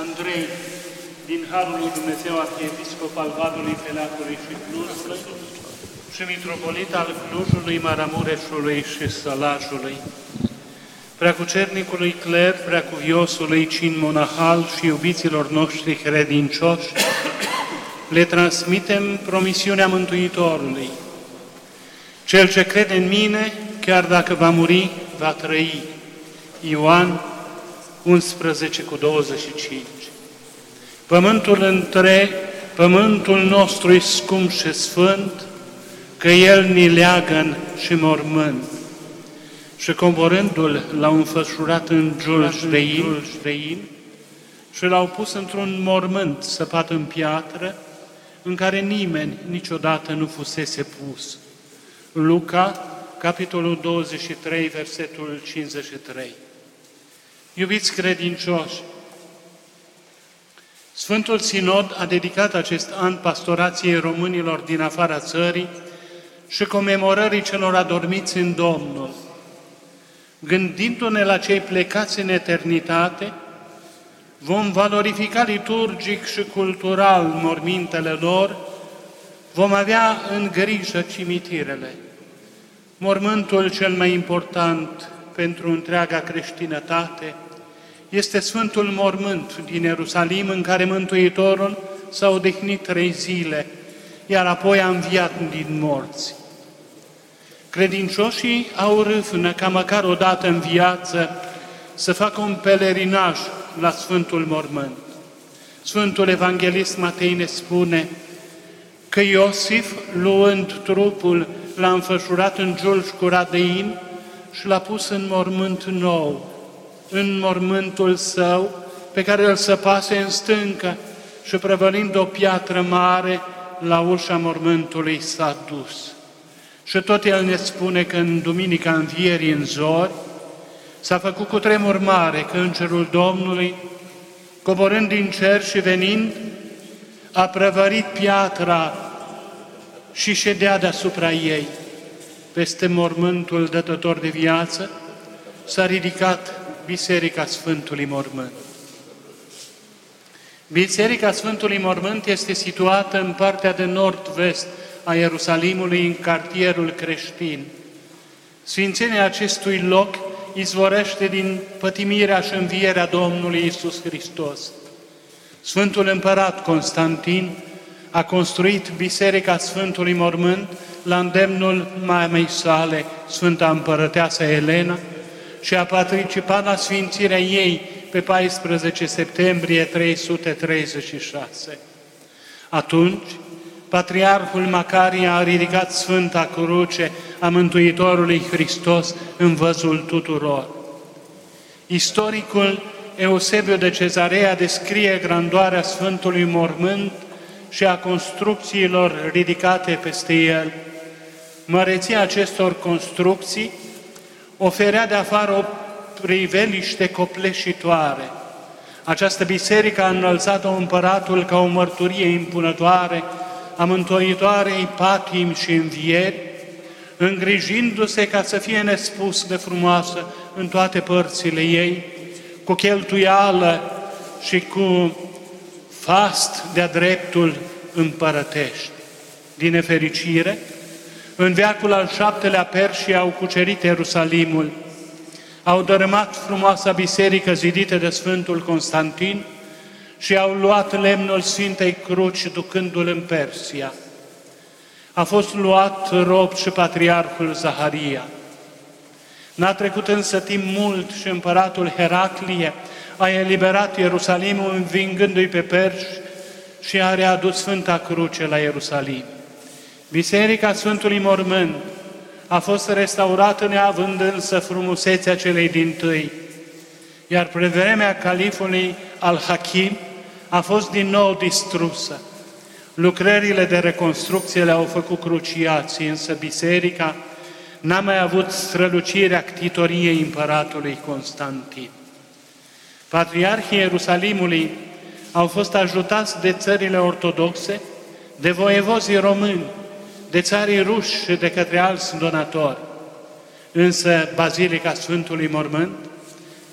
Andrei, din Harul lui Dumnezeu, arhiepiscop al Valului Feleacului și Clujului, și mitropolit al Clujului, Maramureșului și Sălajului, preacucernicului cler, preacuviosului cin monahal și iubiților noștri credincioși, le transmitem promisiunea Mântuitorului. Cel ce crede în mine, chiar dacă va muri, va trăi. Ioan 11:25. Pământul nostru e scump și sfânt, că El ni leagă și mormânt. Și coborându-l, l-au înfășurat în străin și l-au pus într-un mormânt săpat în piatră, în care nimeni niciodată nu fusese pus. Luca, capitolul 23, versetul 53. Iubiți credincioși, Sfântul Sinod a dedicat acest an pastorației românilor din afara țării și comemorării celor adormiți în Domnul. Gândindu-ne la cei plecați în eternitate, vom valorifica liturgic și cultural mormintele lor, vom avea în grijă cimitirele. Mormântul cel mai important pentru întreaga creștinătate este Sfântul Mormânt din Ierusalim, în care Mântuitorul s-a odihnit 3 zile, iar apoi a înviat din morți. Credincioșii au râvnă ca măcar o dată în viață să facă un pelerinaj la Sfântul Mormânt. Sfântul Evanghelist Matei ne spune că Iosif, luând trupul, l-a înfășurat în giulgi curat de in și l-a pus în mormânt nou, în mormântul său, pe care îl săpase în stâncă și prăvălind o piatră mare, la ușa mormântului s-a dus. Și tot el ne spune că în Duminica Învierii în zori s-a făcut cu tremur mare, că Îngerul Domnului, coborând din cer și venind, a prăvărit piatra și ședea deasupra ei. Peste mormântul dătător de viață s-a ridicat Biserica Sfântului Mormânt. Biserica Sfântului Mormânt este situată în partea de nord-vest a Ierusalimului, în cartierul creștin. Sfințenia acestui loc izvorește din pătimirea și învierea Domnului Iisus Hristos. Sfântul Împărat Constantin a construit Biserica Sfântului Mormânt la îndemnul mamei sale, Sfânta Împărăteasă Elena, și a participat la sfințirea ei pe 14 septembrie 336. Atunci, Patriarhul Macarie a ridicat Sfânta Cruce a Mântuitorului Hristos în văzul tuturor. Istoricul Eusebiu de Cezarea descrie grandoarea Sfântului Mormânt și a construcțiilor ridicate peste el. Măreția acestor construcții oferea de afară o priveliște copleșitoare. Această biserică a înălțat-o împăratul ca o mărturie impunătoare a Mântuitoarei patimi și învieri, îngrijindu-se ca să fie nespus de frumoasă în toate părțile ei, cu cheltuială și cu fast de-a dreptul împărătești. Din nefericire, în veacul al 7-lea perșii au cucerit Ierusalimul, au dărâmat frumoasa biserică zidită de Sfântul Constantin și au luat lemnul Sfintei Cruci, ducându-l în Persia. A fost luat rob și Patriarhul Zaharia. N-a trecut însă timp mult și împăratul Heraclie a eliberat Ierusalimul, învingându-i pe perși, și a readus Sfânta Cruce la Ierusalim. Biserica Sfântului Mormânt a fost restaurată neavând însă frumusețea celei dintâi, iar pe vremea califului al-Hakim a fost din nou distrusă. Lucrările de reconstrucție le-au făcut cruciații, însă biserica n-a mai avut strălucirea ctitoriei împăratului Constantin. Patriarhii Ierusalimului au fost ajutați de țările ortodoxe, de voievozii români, de țarii ruși și de către alți donatori. Însă Bazilica Sfântului Mormânt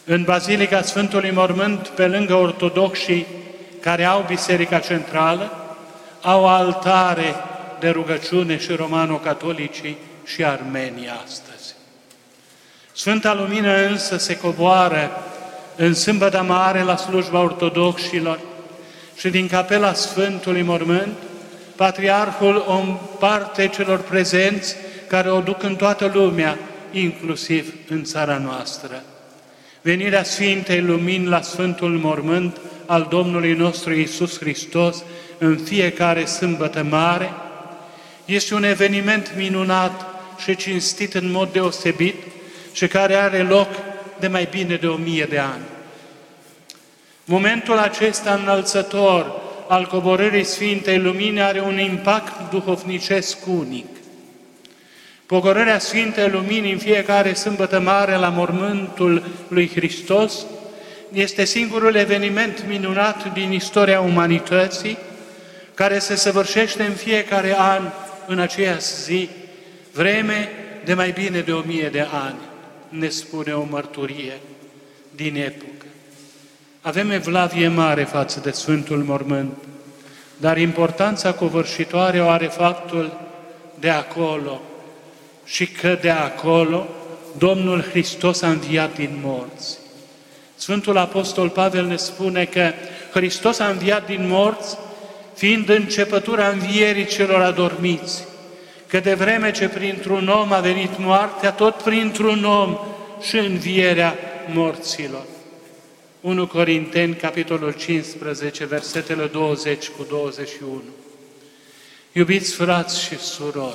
În Bazilica Sfântului Mormânt, pe lângă ortodoxii care au Biserica Centrală, au altare de rugăciune și romano-catolicii și armenii astăzi. Sfânta Lumină însă se coboară în Sâmbătă Mare la slujba ortodoxilor și din capela Sfântului Mormânt, Patriarhul o împarte celor prezenți care o duc în toată lumea, inclusiv în țara noastră. Venirea Sfintei Lumini la Sfântul Mormânt al Domnului nostru Iisus Hristos în fiecare Sâmbătă Mare este un eveniment minunat și cinstit în mod deosebit și care are loc de mai bine de 1000 de ani. Momentul acesta înălțător al coborârii Sfintei Lumini are un impact duhovnicesc unic. Pogorârea Sfintei Lumini în fiecare Sâmbătă Mare la mormântul lui Hristos este singurul eveniment minunat din istoria umanității care se săvârșește în fiecare an în aceeași zi, vreme de mai bine de 1000 de ani, ne spune o mărturie din epocă. Avem evlavie mare față de Sfântul Mormânt, dar importanța covârșitoare o are faptul de acolo și că de acolo Domnul Hristos a înviat din morți. Sfântul Apostol Pavel ne spune că Hristos a înviat din morți, fiind începătura învierii celor adormiți, că de vreme ce printr-un om a venit moartea, tot printr-un om și învierea morților. 1 Corinteni, capitolul 15, versetele 20 cu 21. Iubiți frați și surori,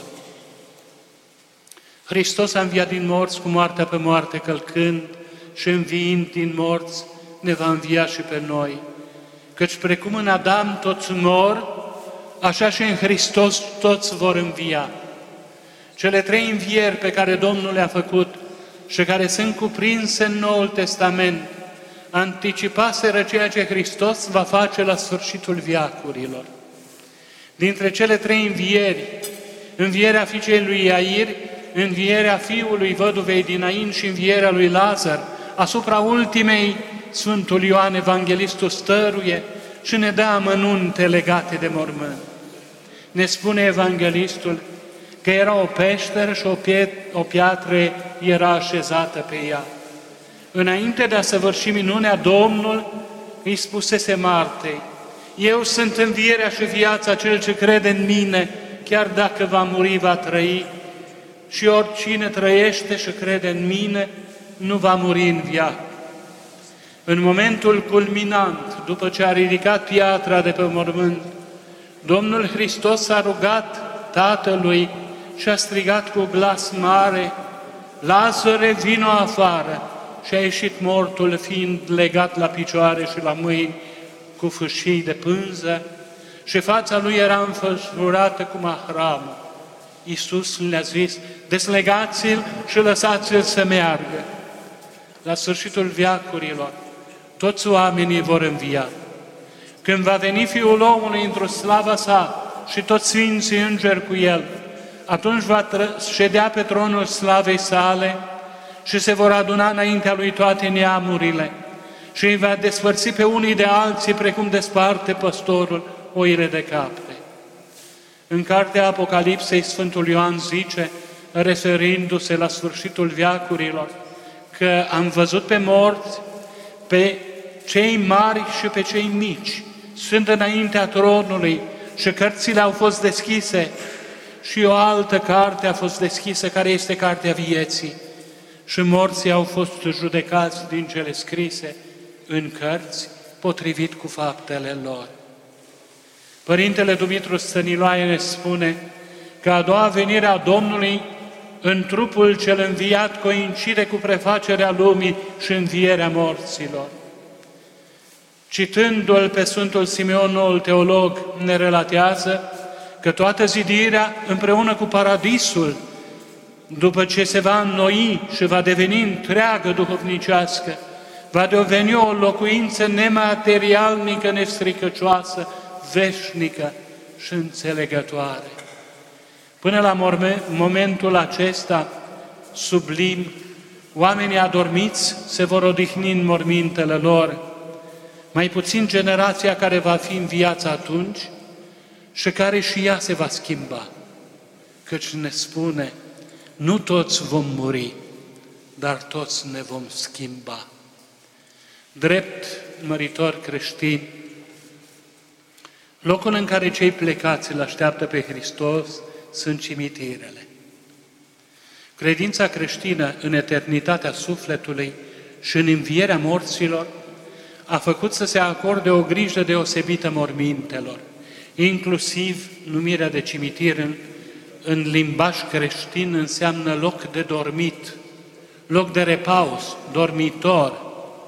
Hristos a înviat din morți cu moartea pe moarte călcând și înviind din morți ne va învia și pe noi. Căci precum în Adam toți mor, așa și în Hristos toți vor învia. Cele 3 învieri pe care Domnul le-a făcut și care sunt cuprinse în Noul Testament, anticipaseră ceea ce Hristos va face la sfârșitul veacurilor. Dintre cele 3 învieri, învierea fiicei lui Iair, învierea fiului văduvei din Nain și învierea lui Lazar, asupra ultimei, Sfântul Ioan Evanghelistul stăruie și ne dă amănunte legate de mormânt. Ne spune Evanghelistul că era o peșteră și o piatră era așezată pe ea. Înainte de a săvârși minunea, Domnul îi spusese Martei: eu sunt învierea și viața, cel ce crede în mine, chiar dacă va muri, va trăi, și oricine trăiește și crede în mine, nu va muri în viață. În momentul culminant, după ce a ridicat piatra de pe mormânt, Domnul Hristos s-a rugat Tatălui și a strigat cu glas mare: Lazare, vino afară! Și a ieșit mortul, fiind legat la picioare și la mâini cu fâșii de pânză, și fața lui era înfășurată cu mahramă. Iisus le-a zis: deslegați-l și lăsați-l să meargă. La sfârșitul veacurilor, toți oamenii vor învia. Când va veni Fiul omului într-o slava sa și toți sfinții îngeri cu el, atunci va ședea pe tronul slavei sale și se vor aduna înaintea lui toate neamurile și îi va despărți pe unii de alții precum desparte păstorul oile de capre. În cartea Apocalipsei, Sfântul Ioan zice, referindu-se la sfârșitul veacurilor, că am văzut pe morți, pe cei mari și pe cei mici, sunt înaintea tronului și cărțile au fost deschise și o altă carte a fost deschisă, care este cartea vieții. Și morții au fost judecați din cele scrise în cărți, potrivit cu faptele lor. Părintele Dumitru Stăniloae ne spune că a doua venire a Domnului în trupul cel înviat coincide cu prefacerea lumii și învierea morților. Citându-l pe Sfântul Simeon, noul teolog, ne relatează că toată zidirea împreună cu paradisul, după ce se va înnoi și va deveni întreagă duhovnicească, va deveni o locuință nematerialnică, nestricăcioasă, veșnică și înțelegătoare. Până la momentul acesta sublim, Oamenii adormiți se vor odihni în mormintele lor, mai puțin generația care va fi în viață atunci și care și ea se va schimba. Căci ne spune, nu toți vom muri, dar toți ne vom schimba. Drept măritori creștini, locul în care cei plecați îl așteaptă pe Hristos sunt cimitirele. Credința creștină în eternitatea sufletului și în învierea morților a făcut să se acorde o grijă deosebită mormintelor, inclusiv numirea de cimitir în limbaj creștin înseamnă loc de dormit, loc de repaus, dormitor.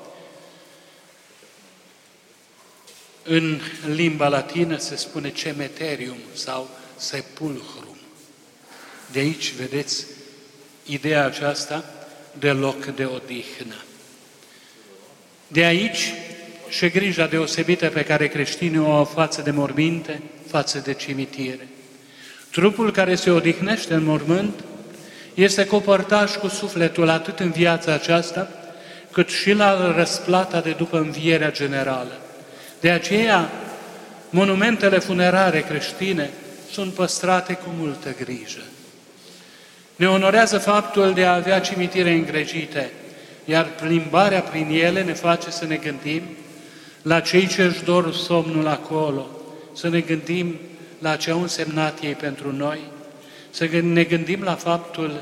În limba latină se spune cemeterium sau sepulchrum. De aici, vedeți, ideea aceasta de loc de odihnă. De aici și grija deosebită pe care creștinii o au față de morminte, față de cimitire. Trupul care se odihnește în mormânt este copărtaș cu sufletul atât în viața aceasta, cât și la răsplata de după învierea generală. De aceea, monumentele funerare creștine sunt păstrate cu multă grijă. Ne onorează faptul de a avea cimitire îngrijite, iar plimbarea prin ele ne face să ne gândim la cei ce își dor somnul acolo, să ne gândim la ce au însemnat ei pentru noi, să ne gândim la faptul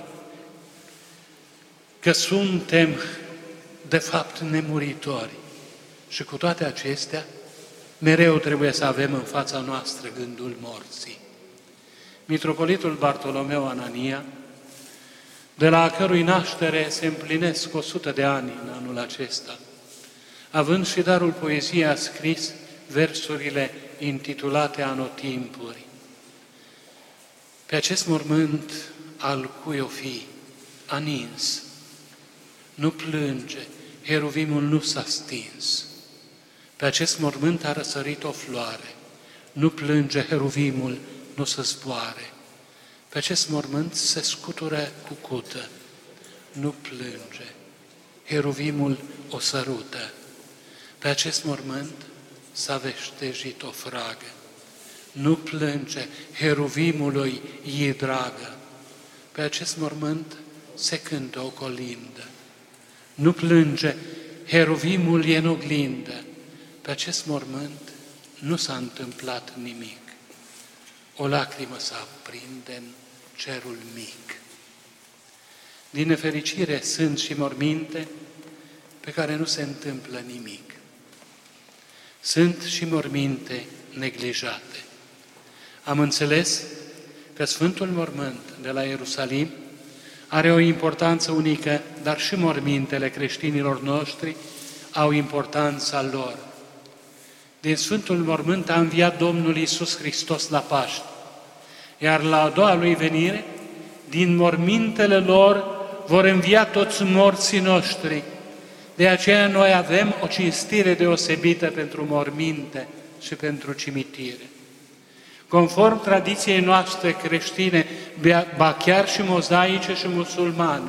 că suntem, de fapt, nemuritori. Și cu toate acestea, mereu trebuie să avem în fața noastră gândul morții. Mitropolitul Bartolomeu Anania, de la a cărui naștere se împlinesc 100 de ani în anul acesta, având și darul poeziei, a scris versurile intitulate Anotimpuri. Pe acest mormânt al cui o fi a nins, nu plânge, heruvimul nu s-a stins. Pe acest mormânt a răsărit o floare, nu plânge, heruvimul nu se zboare. Pe acest mormânt se scutură cucută, nu plânge, heruvimul o sărută. Pe acest mormânt s-a veștejit o fragă, nu plânge, heruvimului e dragă. Pe acest mormânt se cântă o colindă, nu plânge, heruvimul e în oglindă. Pe acest mormânt nu s-a întâmplat nimic, o lacrimă se aprinde în cerul mic. Din nefericire sunt și morminte pe care nu se întâmplă nimic. Sunt și morminte neglijate. Am înțeles că Sfântul Mormânt de la Ierusalim are o importanță unică, dar și mormintele creștinilor noștri au importanța lor. Din Sfântul Mormânt a înviat Domnul Iisus Hristos la Paști, iar la a doua Lui venire, din mormintele lor vor învia toți morții noștri. De aceea noi avem o cinstire deosebită pentru morminte și pentru cimitire. Conform tradiției noastre creștine, ba chiar și mozaice și musulmane,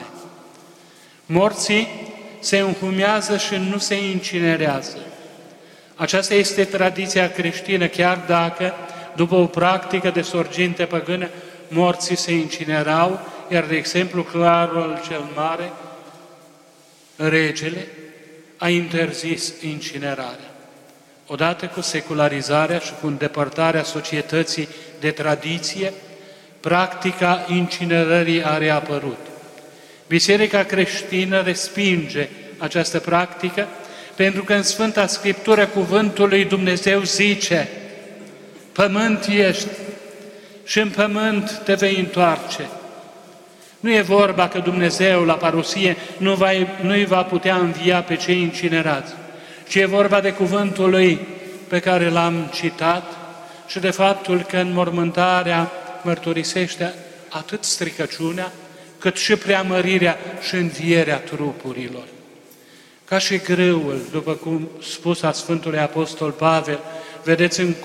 morții se înhumează și nu se incinerează. Aceasta este tradiția creștină, chiar dacă, după o practică de sorginte păgână, morții se incinerau, iar, de exemplu, Clarul cel Mare, regele, a interzis incinerarea. Odată cu secularizarea și cu îndepărtarea societății de tradiție, practica incinerării a reapărut. Biserica creștină respinge această practică, pentru că în Sfânta Scriptură cuvântul lui Dumnezeu zice: pământ ești și în pământ te vei întoarce. Nu e vorba că Dumnezeu la parusie nu îi va putea învia pe cei incinerați, ci e vorba de cuvântul Lui pe care l-am citat și de faptul că înmormântarea mărturisește atât stricăciunea, cât și preamărirea și învierea trupurilor. Ca și grâul, după cum spus a Sfântului Apostol Pavel, vedeți în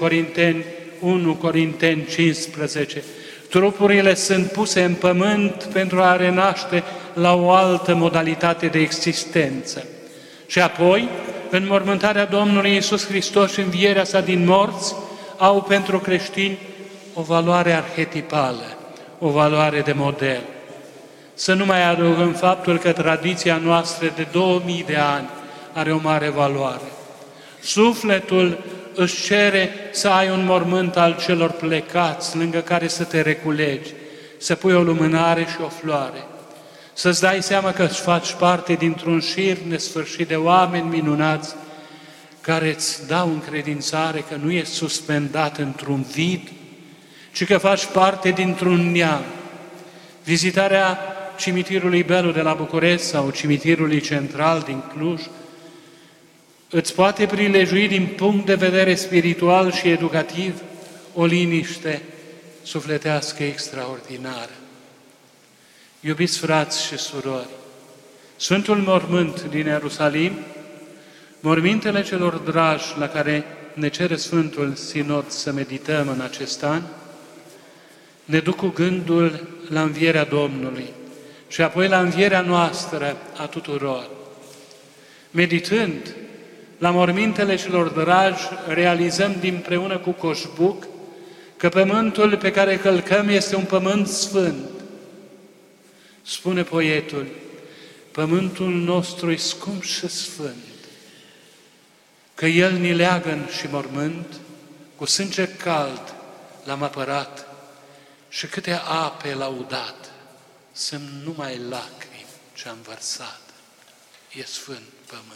1 Corinteni 15, trupurile sunt puse în pământ pentru a renaște la o altă modalitate de existență. Și apoi, înmormântarea Domnului Iisus Hristos și învierea sa din morți au pentru creștini o valoare arhetipală, o valoare de model. Să nu mai adăugăm faptul că tradiția noastră de 2000 de ani are o mare valoare. Sufletul își cere să ai un mormânt al celor plecați, lângă care să te reculegi, să pui o lumânare și o floare, să-ți dai seama că îți faci parte dintr-un șir nesfârșit de oameni minunați care îți dau încredințare că nu ești suspendat într-un vid, ci că faci parte dintr-un neam. Vizitarea cimitirului Belu de la București sau cimitirului central din Cluj îți poate prilejui din punct de vedere spiritual și educativ o liniște sufletească extraordinară. Iubiți frați și surori, Sfântul Mormânt din Ierusalim, mormintele celor dragi la care ne cere Sfântul Sinod să medităm în acest an, ne duc cu gândul la învierea Domnului și apoi la învierea noastră a tuturor. Meditând la mormintele celor dragi, realizăm dinpreună cu Coșbuc că pământul pe care călcăm este un pământ sfânt. Spune poetul, pământul nostru e scump și sfânt, că El ni leagă și mormânt, cu sânge cald l-am apărat și câte ape l-au dat, să-mi numai lacrimi ce-am vărsat. E sfânt pământ.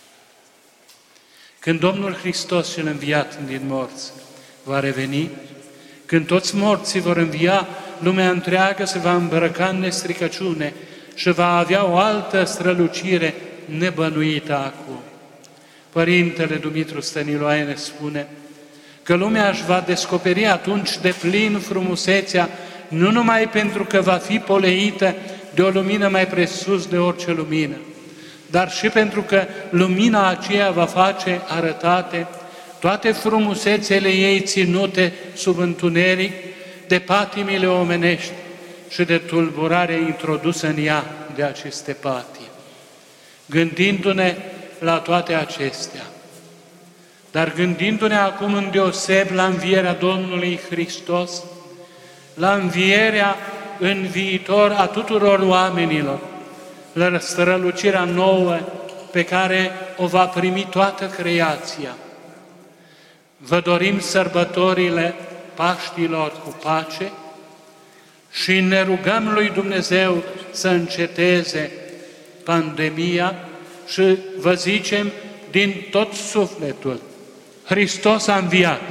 Când Domnul Hristos cel înviat din morți va reveni, când toți morții vor învia, lumea întreagă se va îmbrăca în nestricăciune și va avea o altă strălucire nebănuită acum. Părintele Dumitru Stăniloae ne spune că lumea își va descoperi atunci de plin frumusețea, nu numai pentru că va fi poleită de o lumină mai presus de orice lumină, dar și pentru că lumina aceea va face arătate toate frumusețele ei ținute sub întuneric de patimile omenești și de tulburarea introdusă în ea de aceste patii. Gândindu-ne la toate acestea, dar gândindu-ne acum îndeoseb la învierea Domnului Hristos, la învierea în viitor a tuturor oamenilor, la strălucirea nouă pe care o va primi toată creația. Vă dorim sărbătorile Paștilor cu pace și ne rugăm lui Dumnezeu să înceteze pandemia și vă zicem din tot sufletul, Hristos a înviat!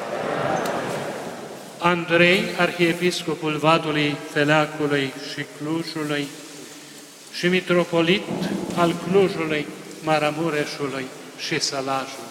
Andrei, arhiepiscopul Vadului, Feleacului și Clujului și mitropolit al Clujului, Maramureșului și Sălajului.